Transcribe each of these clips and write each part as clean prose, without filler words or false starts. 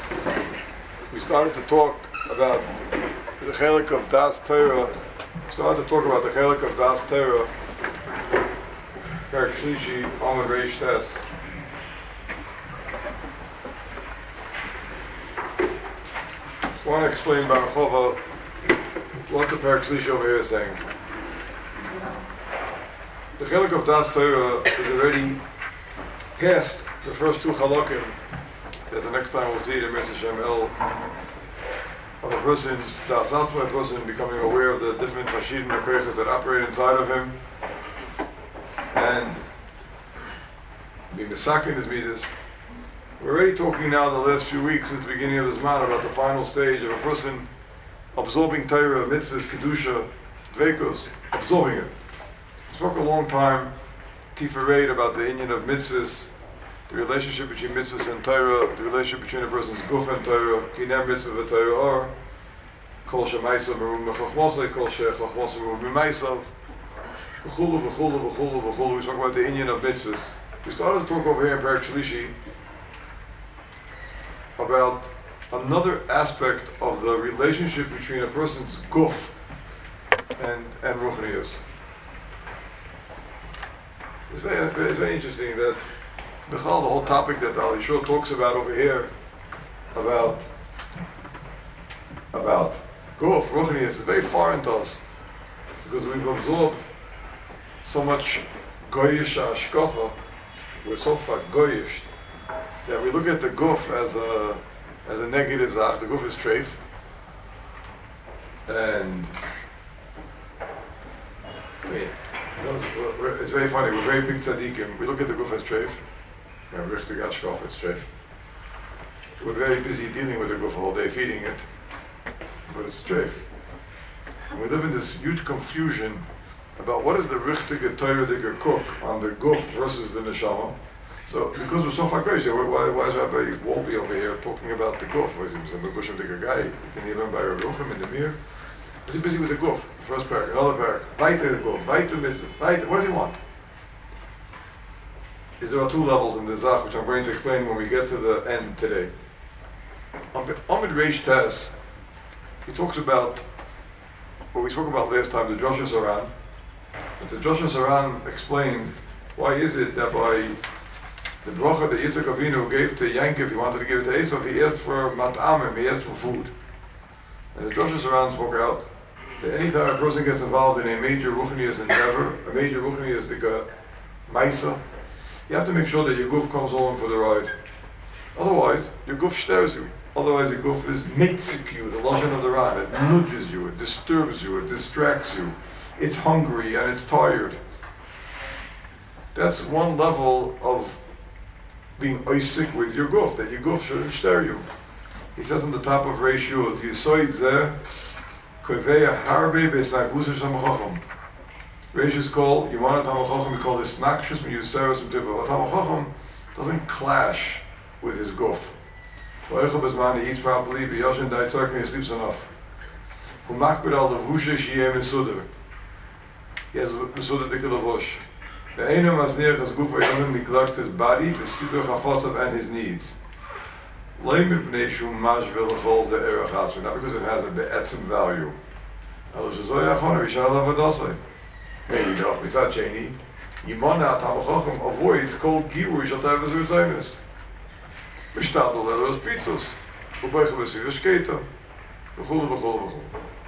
We started to talk about the chelik of Das Torah. We started to talk about the chelik of Das Torah. Perek Shlishi, Amud Reish Tes. I want to explain Baruch Hova what the Perek Shlishi over here is saying. The chelik of Das Torah is already past the first two halakim that the next time we'll see it in Mitzvah Shem El of a person, Das Atzma, a person becoming aware of the different Fashidim HaKoyches that operate inside of him and being Mesakin his Midas. We're already talking now the last few weeks since the beginning of this month about the final stage of a person absorbing Torah, Mitzvahs, Kedusha, Dveikos, absorbing it. We spoke a long time, Tifereit, about the inyan of Mitzvahs, the relationship between mitzvahs and Torah, the relationship between a person's guf and Torah, kinem mitzvah v'Torah or kol she'maisav merum mechachmosai, kol she'chachmosai merum mimaisav, v'chulu, v'chulu, v'chulu, v'chulu. We spoke about the inyan of mitzvahs. We started to talk over here in Perek Shlishi about another aspect of the relationship between a person's guf and ruchnius. It's very interesting that the whole topic that Ali Shor talks about over here, about guf, ruchnius, is very foreign to us because we've absorbed so much goyish ashkafa. We're so far goyish that we look at the guf as a negative zach. The guf is treif, and it's very funny. We're very big tzaddikim. We look at the guf as treif. Richtig ashkaf, it's treif. We're very busy dealing with the guf all day, feeding it, but it's treif. And we live in this huge confusion about what is the richtige Torah cook on the guf versus the neshama. So, because we're so far crazy, why is Rabbi Wolbe over here talking about the guf? Was he a Megushim Dicker guy? Didn't he learn by Rabbi Ruchim in the Mir? Was he busy with the guf? First parak, another parak, weiter the guf, weiter mitzvah, weiter. What does he want? There are two levels in the Zach, which I'm going to explain when we get to the end today. Amud Reish Tes, he talks about what we spoke about last time, the Josh Saran. But the Josh Saran explained why is it that by the bracha that Yitzchak Avinu gave to Yankov, he wanted to give it to Esav, he asked for mat'amim, he asked for food. And the Josh Saran spoke out that any time a person gets involved in a major ruchnius endeavor, a major ruchnius like a maisa, you have to make sure that your guf comes along for the ride. Otherwise, your guf stirs you. Otherwise, your guf is mitzik you, the lashon of the Ran. It nudges you, it disturbs you, it distracts you. It's hungry and it's tired. That's one level of being oisik with your guf, that your guf shouldn't stir you. He says on the top of Reish Yud, Yisoid zeh koveya harbe besnagusar samachacham. Reish is called, you want a Tamachacham, we call this Snakshus Miyuseres Utiva. A Tamachacham doesn't clash with his guf. He eats properly, he sleeps enough. He has a Mesudah Dikalavush. The Einam Asniach has guf Eilam neglect his body, the Siddur Chafasav and his needs. Not because it has a be'etzim value. Maybe no, mitzad sheni, Yimana Tamachacham avoids cold girush al tavas u'zaynis. Mishtadol elos pizzos, u'beicha v'sivas keita, v'chulu v'chulu v'chulu.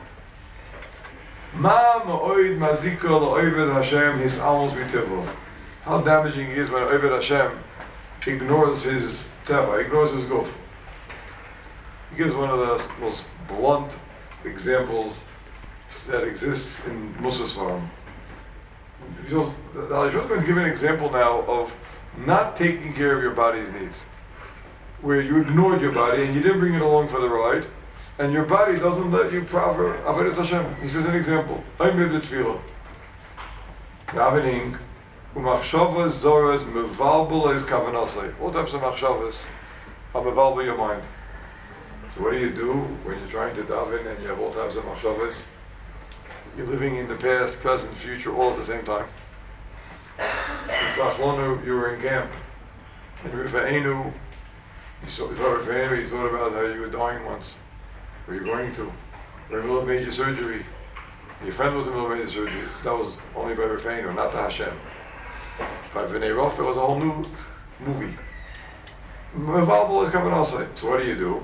Ma ma'oid mazika la'oived Hashem his amos mitivov. How damaging it is when Oived Hashem ignores his teva, ignores his guf. He gives one of the most blunt examples that exists in Musa's farm. The Alishah is going to give an example now of not taking care of your body's needs, where you ignored your body and you didn't bring it along for the ride, and your body doesn't let you proper Avodas Hashem. He says an example. I'm with the tefillah. Davening, umachshavas zoras mevalbul es kavanasai. All types of machshavas are mevalbul your mind. So what do you do when you're trying to daven and you have all types of machshavas? You're living in the past, present, future, all at the same time. In Tzlachlonu, you were in camp. In Rifa'enu, You thought of family, you thought about how you were dying once, or you're going to, or in the middle of major surgery. Your friend was in the middle of major surgery. That was only by Rafeinu, not the Hashem. By V'nei Rof, it was a whole new movie. Mevalbal is coming also. So what do? You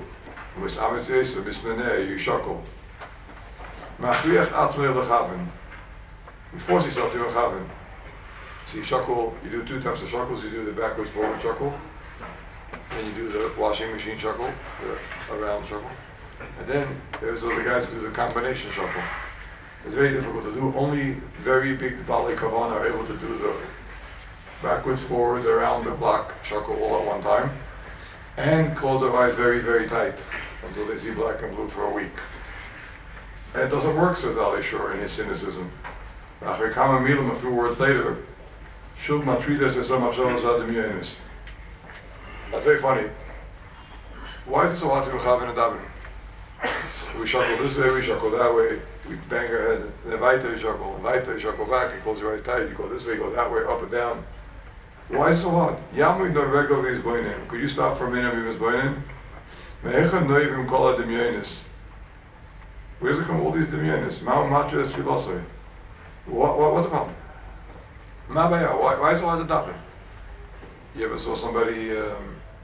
shackle. You force yourself to mechaven. So you shackle, you do two types of shackles. You do the backwards forward shackle, and you do the washing machine shackle, the around shackle. And then there's the guys who do the combination shackle. It's very difficult to do. Only very big Balei Kavan are able to do the backwards, forwards, around the block shackle all at one time, and close their eyes very, very tight until they see black and blue for a week. And it doesn't work, says Ali Shur in his cynicism. A few words later, that's very funny. Why is it so hard to mechaven and davening? We shackle this way, we shackle that way, we bang our heads, and then weiter you shackle back, and close your eyes tight, you go this way, you go that way, up and down. Why is it so hard? Could you stop for a minute and be mizboinen? Where does it come all these demyonis? What's the problem? Why is it so hard to daven? You ever saw somebody, you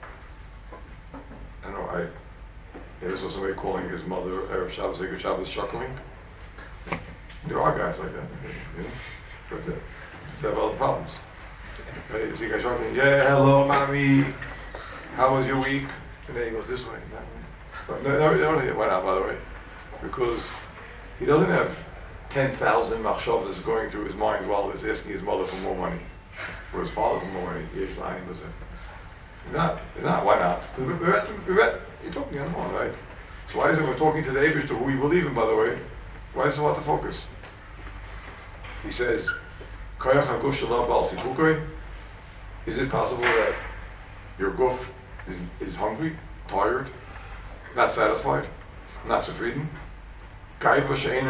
ever saw somebody calling his mother Erev Shabbos, Erev Shabbos, chuckling? There are guys like that, you know, but they have other problems. Right? You see guys chuckling, yeah, hello, mommy, how was your week? And then he goes this way and that way. But no, why not, by the way? Because he doesn't have 10,000 machshavas going through his mind while he's asking his mother for more money, or his father for more money. He's lying, does it? It's not, why not? You're talking on the phone, right? So why is it we're talking to the Eibush, to who we believe in, by the way? Why is it hard to focus? He says, is it possible that your guf is hungry, tired, not satisfied, not zufrieden? Maybe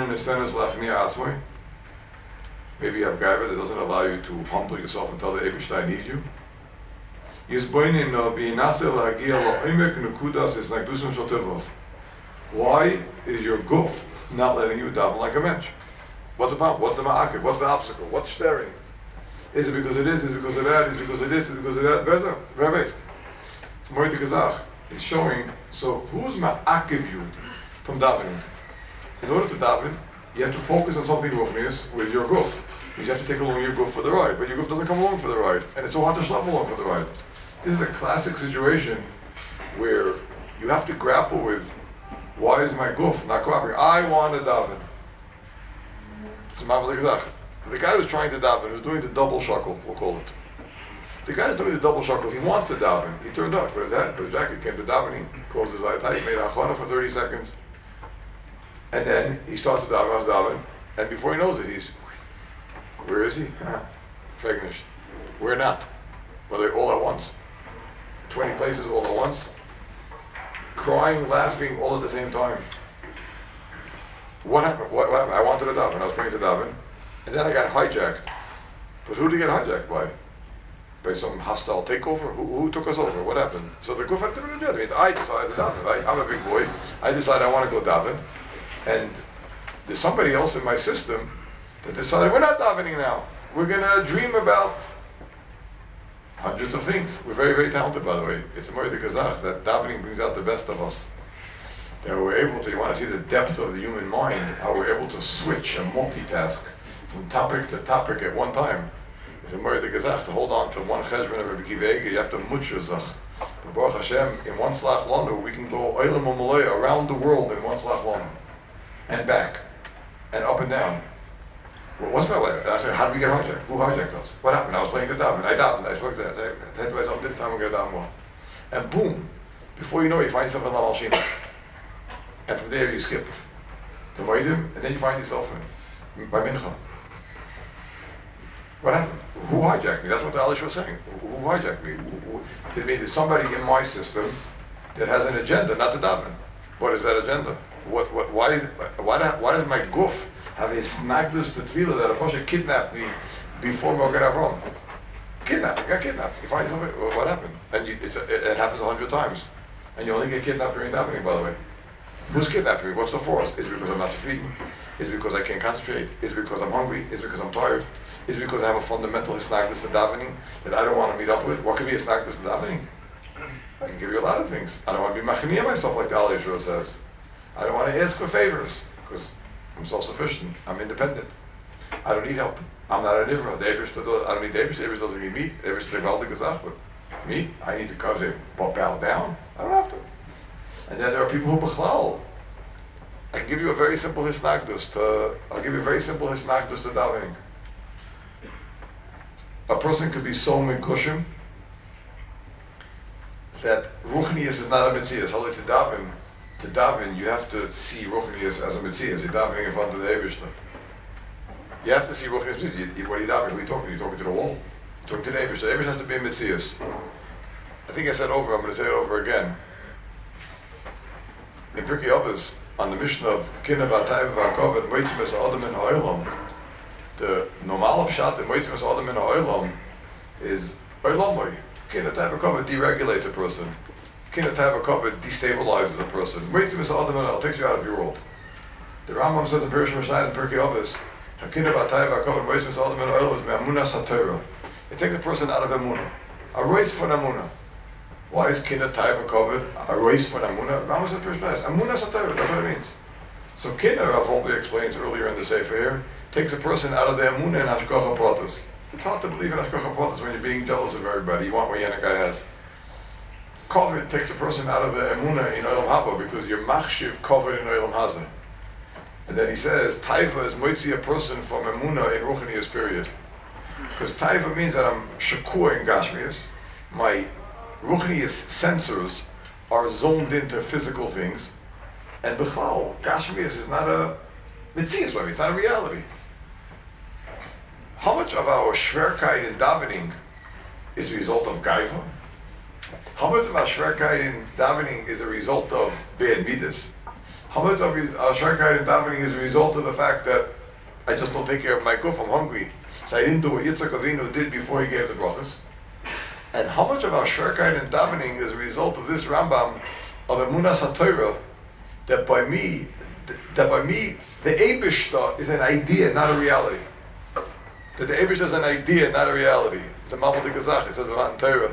you have gaiva that doesn't allow you to humble yourself and tell the Eibush, I need you. Why is your guf not letting you daven like a mensch? What's the problem? What's the ma'akiv? What's the obstacle? What's staring? Is it because of this? Is it because of that? Is it because of this? Is it because of that? Very based. So Moed Kazach is showing, so who's ma'akiv you from davening? In order to daven, you have to focus on something ruchnius with your guf. You have to take along your guf for the ride, but your guf doesn't come along for the ride, and it's so hard to schlep along for the ride. This is a classic situation where you have to grapple with, why is my guf not cooperating? I want to daven. The guy who's trying to daven, who's doing the double shackle, we'll call it. The guy who's doing the double shackle, he wants to daven. He turned up, put his hat, put his jacket, came to davening, closed his eyes tight, made a achana for 30 seconds. And then he starts to daven, and before he knows it, where is he? Fegnish. Where not? Well, they all at once. 20 places all at once. Crying, laughing, all at the same time. What happened? What happened? I wanted to daven, I was praying to daven, and then I got hijacked. But who did he get hijacked by? By some hostile takeover? Who took us over? What happened? So the guf had different agenda. It means I decided to daven, right? I'm a big boy. I decide I want to go daven. And there's somebody else in my system that decided we're not davening now. We're going to dream about hundreds of things. We're very, very talented, by the way. It's a Moed Kazach that davening brings out the best of us. That we're able to, you want to see the depth of the human mind, how we're able to switch and multitask from topic to topic at one time. It's a Moed Kazach to hold on to one cheshbon of Rebbe Akiva Eiger. You have to mutzah. But Baruch Hashem, in one slach lanu, we can go oilam u'malaya around the world in one slach lanu. And back, and up and down. Well, what's my way? And I said, how did we get hijacked? Who hijacked us? What happened? I was playing the daven. I davened. I spoke to that. I said to myself, this time I'm going to daven more. And boom, before you know it, you find yourself in Lamal Shina. And from there you skip to Moedim, and then you find yourself in by Mincha. What happened? Who hijacked me? That's what the Alish was saying. Who hijacked me? It means there's somebody in my system that has an agenda, not to daven. What is that agenda? Why does my guf have a snagdus to tefillah that a Pasha kidnapped me before Mogen Avram? Kidnapped. You got kidnapped. You find yourself, what happened? And it happens 100 times. And you only get kidnapped during davening, by the way. Who's kidnapping me? What's the force? Is it because I'm not feeding? Is it because I can't concentrate? Is it because I'm hungry? Is it because I'm tired? Is it because I have a fundamental hisnagdus to davening that I don't want to meet up with? What could be hisnagdus to davening? I can give you a lot of things. I don't want to be machaniyah myself like the Ali Yeshua says. I don't want to ask for favors because I'm self-sufficient. I'm independent. I don't need help. I'm not an Ivra. I don't need the Eibush. The Eibush doesn't need me. The Eibush is a gewaltige Zach, but me, I need to bow down. I don't have to. And then there are people who bechlal. I can give you a very simple hisnagdus to davening. A person could be so mekushim that ruchnius is not a mitzias. Only to daven, you have to see ruchnius as a mitzias. You're davening in front of the Eibush. You have to see ruchnius. What are you davening? Who are you talking to? You're talking to the wall. You're talking to the Eibush. The Eibush has to be a mitzias. I think I said over. I'm going to say it over again. In Pirkei Avos, on the mission of Kinna V'Atayv V'Akov and Moitzimus Adam in Ha'olam, the normal pshat in Moitzimus Adam in Ha'olam is Olamoi. Kinna V'Atayv V'Akov deregulates a person. Kinna V'Atayv V'Akov destabilizes a person. Moitzimus Adam in Ha'olam takes you out of your world. The Rambam says in Pirush Mishnayos and Pirkei Avos, Kinna V'Atayv V'Akov and Moitzimus Adam in Ha'olam is Me'amunas HaTorah. It takes a person out of Emunah. A race for Emunah. Why is Kinna Taiva covered? A race for Amunah? Rambam says first place. Amunah Satayva, that's what it means. So Kinna, Rav Holbe explains earlier in the Sefer here, takes a person out of the Amunah and Hashgacha Pratis. It's hard to believe in Hashgacha Pratis when you're being jealous of everybody. You want what Yannick has. Kovid takes a person out of the Amunah in Olam Haba because you're machshiv Kovid in Olam Hazah. And then he says, Taiva is moitzi a person from Amunah in Ruchnius period. Because Taiva means that I'm shakur in Gashmias. My Ruchnius sensors are zoned into physical things, and Bechal, Gashmias is not a mitzias by me, it's not a reality. How much of our shverkeit in davening is a result of gaiva? How much of our shverkeit in davening is a result of bad midas? How much of our shverkeit in davening is a result of the fact that I just don't take care of my guf, I'm hungry, so I didn't do what Yitzchak Avinu did before he gave the brachas? And how much of our shverkeit in davening is a result of this Rambam of Emunas HaTorah, that by me, the Eibishter is an idea, not a reality. That the Eibishter is an idea, not a reality. It's a Mamal Tikazach, it says about Torah.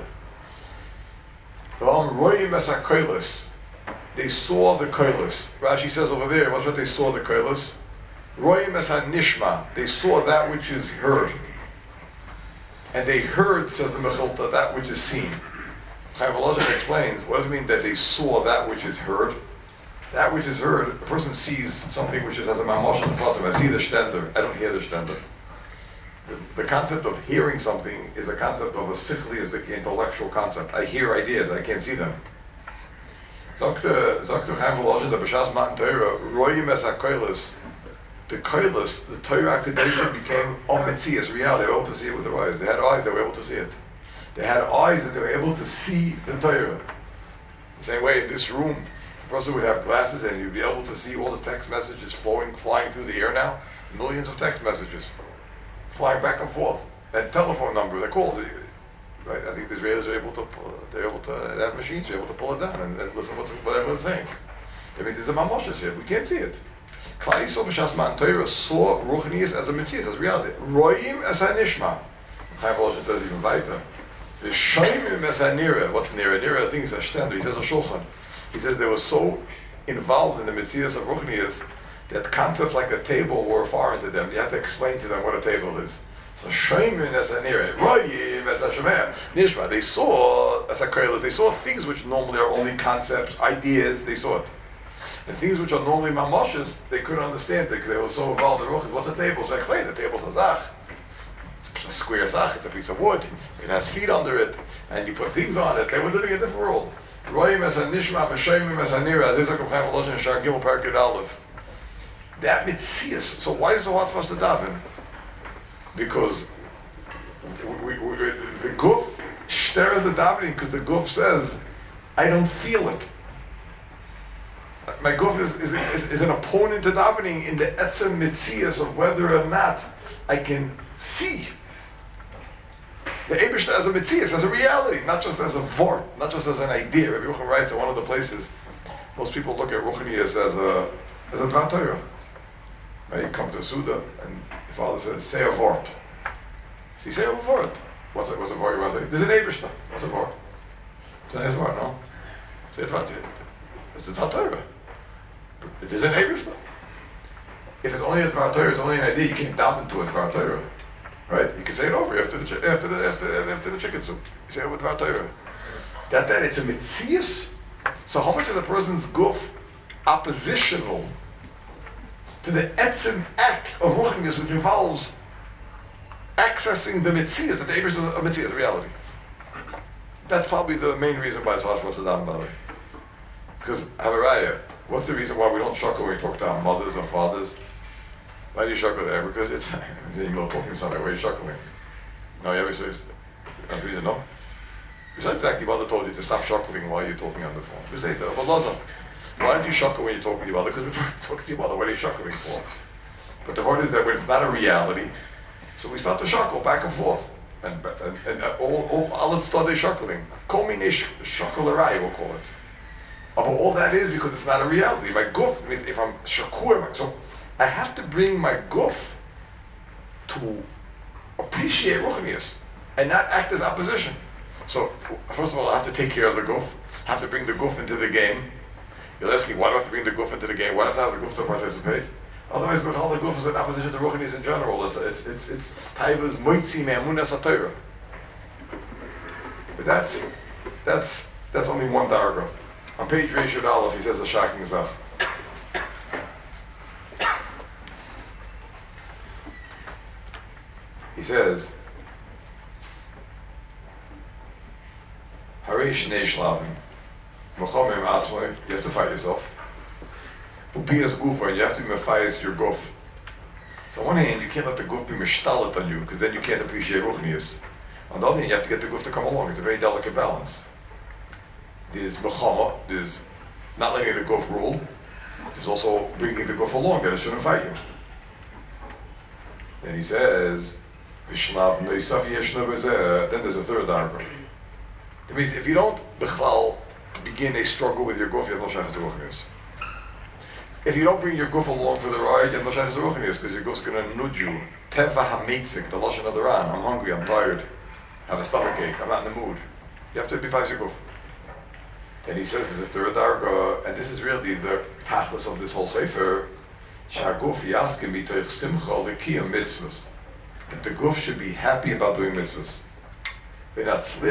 They saw the koilos. Rashi says over there, what's what they saw the koilos? Royim es hanishma. They saw that which is heard. And they heard, says the Mechilta, that which is seen. Chaim Volozhin explains, what does it mean that they saw that which is heard? That which is heard, a person sees something which is as a mamash in front of him. I see the shtender, I don't hear the shtender. The concept of hearing something is a concept of a sichli, is the intellectual concept. I hear ideas, I can't see them. Sagt Chaim Volozhin, the B'shas Matan Torah, royim es ha-koilos, the koilos, the Torah Kedusha became ometzias, reality. They were able to see it with their eyes. They had eyes, they were able to see it. They had eyes that they were able to see the Torah. The same way in this room, a person would have glasses and you'd be able to see all the text messages flying through the air now. Millions of text messages flying back and forth. That telephone number, that calls, right? I think the Israelis are able to, they have machines, they're able to pull it down and listen to whatever it's saying. I mean, there's a mamoshes here, we can't see it. Klal Yisrael b'shas Matan Torah saw Ruchnius as a mitzias, as reality. Royim es hanishma. Chaim Volozhin says even weiter. V'shoimim es hanira. What's nira? Nira, I think, is a shtender. He says a shulchan. He says they were so involved in the mitzias of Ruchnius that concepts like a table were foreign to them. You had to explain to them what a table is. So shoimim es hanira. Royim es hashemeh. Nishma. They saw as a koilos. They saw things which normally are only concepts, ideas. They saw it. And things which are normally mamoshes, they couldn't understand because they were so involved in ruchas. What's a table? So I explained, the table's a zach. It's a square zach, it's a piece of wood. It has feet under it, and you put things on it. They were living in a different world. Royim es hanishma, v'shoimim es hanira, as Yisrael Chaim Volozhin and Shar Gimel Parakid Aleph. That mitzias. So why is it so hard for us to daven? Because the guf stirs the davening, because the guf says, I don't feel it. My guf is an opponent to davening in the etzem mitzias of whether or not I can see. The Eibishter as a Metzias, as a reality, not just as a vort, not just as an idea. Rabbi Yochanan writes in one of the places, most people look at Ruchnius as a Dvar Torah. Right? You come to a Suda, and the father says, say a vort. So you say a vort. What's a vort you want to say? There's an Eibishter. What's a vort? It's a nice vort, no? Say a Dvar Torah. It's a Dvar Torah. It is an Eibishter. If it's only a Dvar Torah, it's only an idea, you can't dive into a Dvar Torah. Right? You can say it over after the chicken soup. You say it with Dvar Torah. That it's a Metzias. So how much is a person's guf oppositional to the etzim act of ruchnius, which involves accessing the Metzias, that the Eibush is a Metzias, reality. That's probably the main reason why it's hard for us to down about it. Because Havaraya, what's the reason why we don't shuckle when we talk to our mothers or fathers? Why do you shuckle there? Because it's, you know, talking to somebody, why are you shuckling? No, you ever say, that's the reason, no? Besides the fact your mother told you to stop shuckling while you're talking on the phone. You say, why did you shuckle when you're talking to your mother? Because we're talking to your mother, what are you shuckling for? But the point is that when it's not a reality, so we start to shuckle back and forth. And all it's started shuckling. Kominish shucklerai, we'll call it. But all that is because it's not a reality. My guf means if I'm shakur, so I have to bring my guf to appreciate ruchnius and not act as opposition. So first of all, I have to take care of the guf. I have to bring the guf into the game. You'll ask me, why do I have to bring the guf into the game? Why do I have to have the guf to participate? Otherwise, but all the guf is in opposition to ruchnius in general. It's taiva's moitzi me'amunas haTorah. But that's only one paragraph. On page Reish Aleph, he says a shocking zach. He says, Harei Shnei Shlavim, Mechomim Atzmoi, you have to fight yourself. Upias Gufa, and you have to be mefayis your guf. So on one hand, you can't let the guf be mishtalet on you, because then you can't appreciate ruchnius. On the other hand, you have to get the guf to come along. It's a very delicate balance. There's mechama, there's not letting the guf rule. There's also bringing the guf along, that it shouldn't fight you. Then he says, Vishlav Neisaf Yeshna Bezeh, then there's a third diagram. That means if you don't begin a struggle with your guf, you have no shaykhs to ruchnius. If you don't bring your guf along for the ride, you have no shaykhs to ruchnius, because your guf's going to nud you. Teva hametzik, the lashon of the Ran. I'm hungry, I'm tired, I have a stomach ache, I'm not in the mood. You have to be your guf. Then he says there's a third darga, and this is really the tachlis of this whole sefer. Shaguf yaskim mitoich simcha lekiyam mitzvahs. That the guf should be happy about doing mitzvahs. And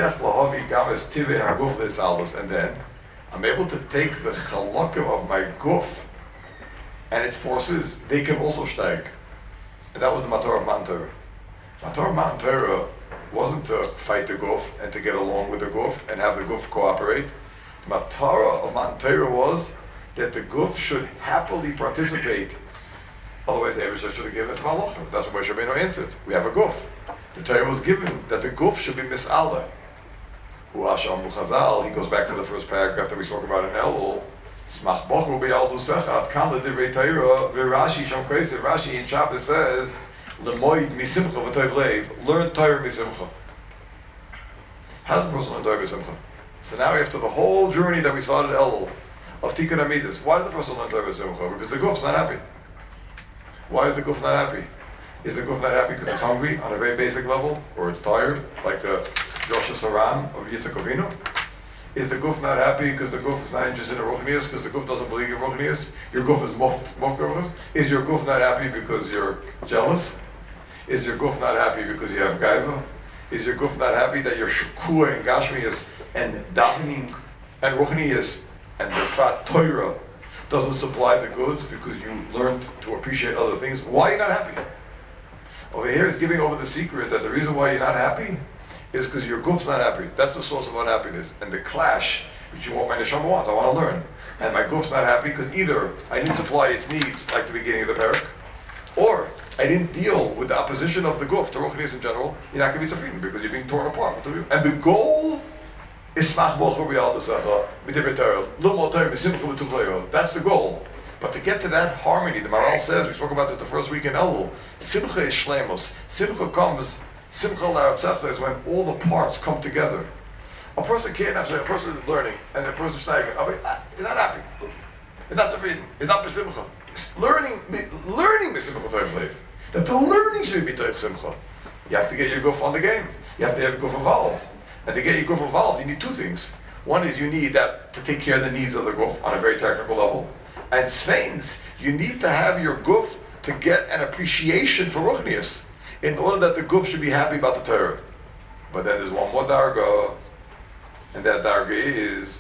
then I'm able to take the chalakim of my guf and its forces, they can also steig. And that was the matar of Matan Torah. Matar of Matan Torah wasn't to fight the guf and to get along with the guf and have the guf cooperate. The matara of Matan Torah was that the guf should happily participate. Otherwise, the Eibusher should have given it to Malachim. That's what Moshe Rabbeinu answered. We have a guf. The Torah was given that the guf should be mis'ala. Huasham Chazal, he goes back to the first paragraph that we spoke about in Elul. Smach bochu b'yaldu sechat, kanda divrei Torah, v'Rashi sham kreisev. Rashi in Shabbos says, lemoid misimcha v'toiv leiv, learn Torah misimcha. How does the person learn Torah misimcha? So now after the whole journey that we started at Elul, of Tikkun Amidus, why does the person learn Torah misimcha? Because the guf's not happy. Why is the guf not happy? Is the guf not happy because it's hungry on a very basic level, or it's tired, like the Rosh Hashanah of Yitzchak Avinu? Is the guf not happy because the guf is not interested in ruchnius, because the guf doesn't believe in ruchnius? Your guf is mufgavus? Is your guf not happy because you're jealous? Is your guf not happy because you have gaiva? Is your guf not happy that you're shukua and gashmias and davening and ruchnius and the fat Torah doesn't supply the goods because you learned to appreciate other things? Why are you not happy? Over here is giving over the secret that the reason why you're not happy is because your guf's not happy. That's the source of unhappiness. And the clash, which you want, my neshama wants, I want to learn. And my guf's not happy because either I didn't supply its needs, like the beginning of the parak, or I didn't deal with the opposition of the guf, to ruchnius in general. You're not going to be tafidin because you're being torn apart. And the goal is smach bocher b'yaldu secha b'divrei Torah, l'mod Torah misimcha v'tuvleyo. That's the goal. But to get to that harmony, the Maral says, we spoke about this the first week in Elul, simcha is shlemos. Simcha comes Simcha la'artzecha is when all the parts come together. A person can't have, a person is learning, and a person is saying, he's not happy. He's not zufrieden. He's not b'simcha. Learning b'simcha toich leif. That the learning should be toich simcha. You have to get your guf on the game. You have to have your guf involved. And to get your guf involved, you need two things. One is you need that to take care of the needs of the guf on a very technical level. And zweitens, you need to have your guf to get an appreciation for ruchnius in order that the guf should be happy about the Torah. But then there's one more darga, and that darga is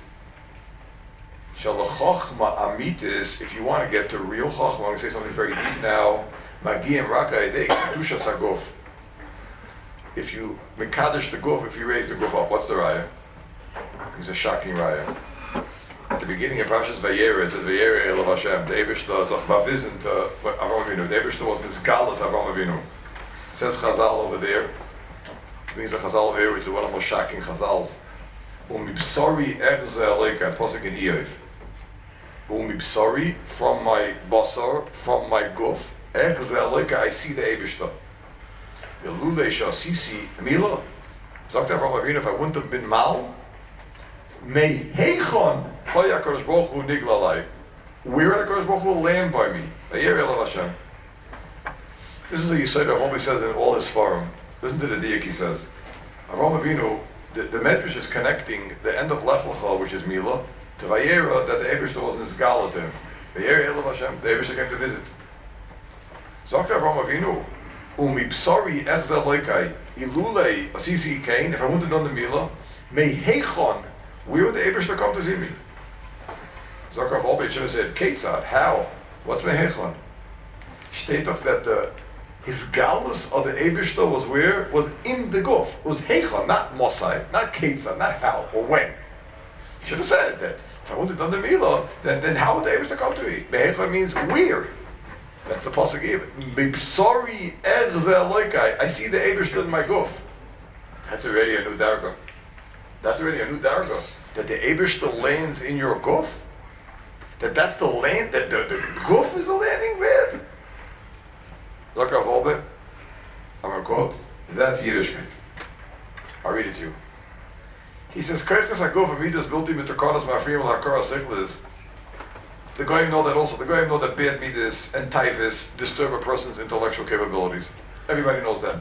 Shalachachma Amitis. If you want to get to real chachma, I'm going to say something very deep now. Magiyim Raka Edei Kedusha Saguf. If you mekadosh the guf, if you raise the guf up, what's the raya? It's a shocking raya. At the beginning of Parshas Vayera, it says Vayera Elav Hashem. The Eibishter Zoch Bavizin to Avram Avinu. The Eibishter was Nizgalat Avram Avinu. It says Chazal over there. It means the Chazal over here, which is one of the most shocking Chazals. Umibsari Erze Aleika, Posik in Iyov. Umibsari, from my basar, from my guf, Erze Aleika, I see the Eibishter. The Lulei Shasisi Mila. Sagt Avram Avinu, if I wouldn't have been mal, Mei Heichon Chaya Kodesh Baruch Hu Niglalai. Where the Kodesh Baruch Hu will land by me? Vayera Elav Hashem. This is a Yisod Avram Avinu says in all his forum. Listen to the diak he says. Avram Avinu, the Medrash is connecting the end of Lech Lecha, which is Mila, to Vayera, that the Eibishter was Nizgala to him. Vayera Elav Hashem. The Eibishter came to visit. Sagt Avram Avinu, Umibsari Echzel Loikai, Ilulei Asisi Kain, if I wouldn't have done the Mila, Mei Heichon, where would the Eibishter come to see me? Zakar Volbeit should have said, Ketzad, how? What's Mei Heichon? Steht doch that his galus of the Eibishter was where? Was in the guf. It was Heichon, not Mosai, not Ketzad, not how or when. He should have said that. If I wouldn't have done the Mila, then how would the Eibishter come to me? Mei Heichon means where. That's the pasuk gave it. Sorry, I see the Eibishter in my guf. That's already a new darga. That's already a new darga. That the Eibishter lands in your guf. That's the land. That the guf is the landing pad. Look at Volbe. I'm going to quote. That's Yiddishkeit. I'll read it to you. He says, "Kaychas haguf amidas bilti mitakanas ma'afrim al-hakara siklis." The Goyim know that also. The Goyim know that bad midas and typhus disturb a person's intellectual capabilities. Everybody knows that.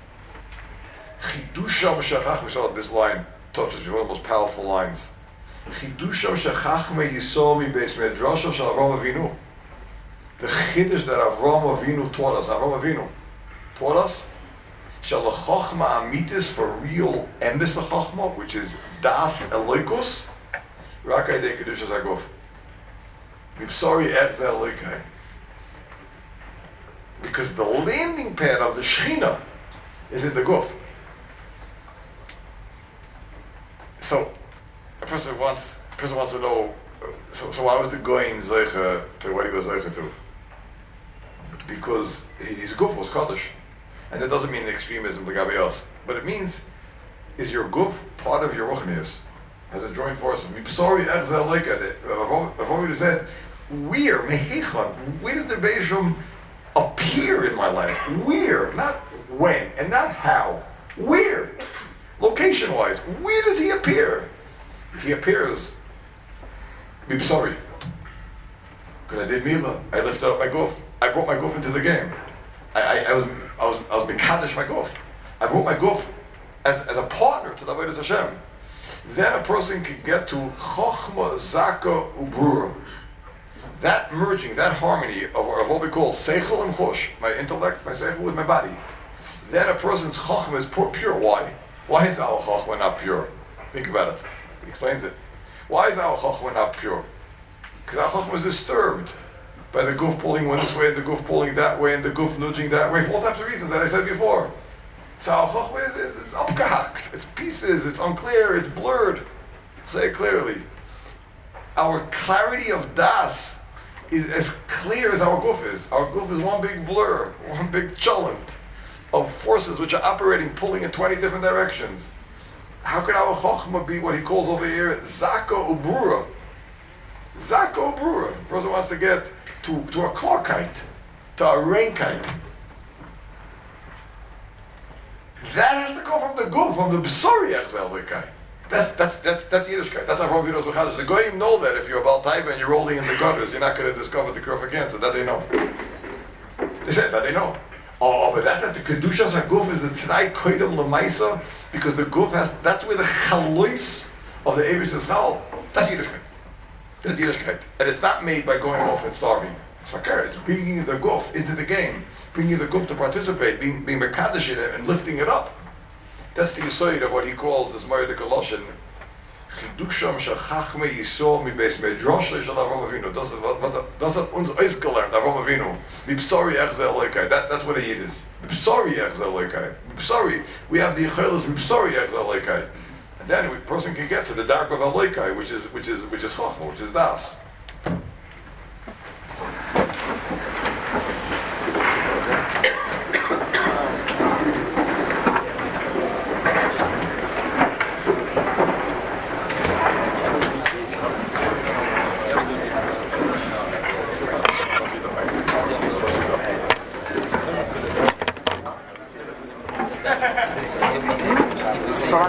Chidusham shechach, this line touches me, one of the most powerful lines. Chidusham shechachme yisomi beis medrasha shel Avram Avinu. The chiddush that Avram Avinu taught us. Avram Avinu taught us shel chachma amitis, for real emes chachma, which is das eloikos. Rakai de kedushas haguf. Because the landing pad of the Shechina is in the guf. So a person wants to know. So why was the Goyin zeicha to what he was zeicha to? Because his guf was kaddish, and that doesn't mean extremism like everybody else. But it means, is your guf part of your ruchnius? Has a joint forces. Sorry, Avram said, where does the Beisham appear in my life? Where? Not when, and not how. Where? Location-wise, where does he appear? He appears. Sorry, because I did Mila. I lifted up my guf. I brought my guf into the game. I was mekadosh my guf. I brought my guf as a partner to the Avodas Hashem. Then a person can get to Chochma, Zaka, Ubrura. That merging, that harmony of what we call Seichel and Chosh, my intellect, my Seichel with my body. Then a person's Chochma is pure. Why? Why is our Chochma not pure? Think about it. He explains it. Why is our Chochma not pure? Because our Chochma is disturbed by the guf pulling one this way, and the guf pulling that way, and the guf nudging that way, for all types of reasons that I said before. So our Chochma is upgehakt, it's pieces, it's unclear, it's blurred. Say it clearly. Our clarity of das is as clear as our guf is. Our guf is one big blur, one big cholent of forces which are operating, pulling in 20 different directions. How could our Chochma be what he calls over here Zaka Ubrura? Zaka Ubrura. The person wants to get to a Clarkite, to a Reinkite. That has to come from the guf, from the B'sori Echzel Lekai. That's Yiddishkeit. That's how Rav Yinos Mechadish. The Goyim know that if you're about Taiba and you're rolling in the gutters, you're not going to discover the cure for cancer. That they know. They said that they know. Oh, but that the Kedushas HaGuf is the T'nai Koidem L'maisa, because the guf that's where the Chalois of the Eivish is Chal. That's Yiddishkeit. That's Yiddishkeit. And it's not made by going off and starving. It's fakir. It's bringing the guf into the game, bringing the guf to participate, being Mekadosh in it and lifting it up. That's the yisoid of what he calls this Moedik Koloshin. Chidusham shachachme yisor mi beis medrosh shel Avraham Avinu. Das hat uns ausgelernt, Avraham Avinu. Mi b'sori echze Elokai. That's what a yid is. Mi b'sori echze Elokai. Mi b'sori. We have the yichelis mi b'sori echze Elokai. And then a person can get to the dark of Elokai, which is chachma, which is das.